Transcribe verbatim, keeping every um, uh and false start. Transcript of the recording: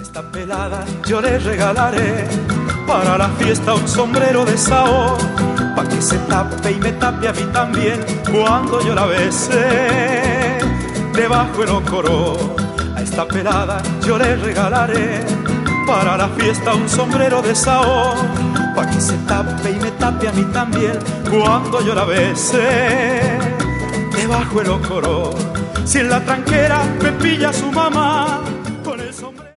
esta pelada yo le regalaré para la fiesta un sombrero de sao, pa' que se tape y me tape a mí también cuando yo la bese debajo el ocoró. A esta pelada yo le regalaré para la fiesta un sombrero de sao, pa' que se tape y me tape a mí también cuando yo la bese debajo el ocoró. Si en la tranquera me pilla su mamá,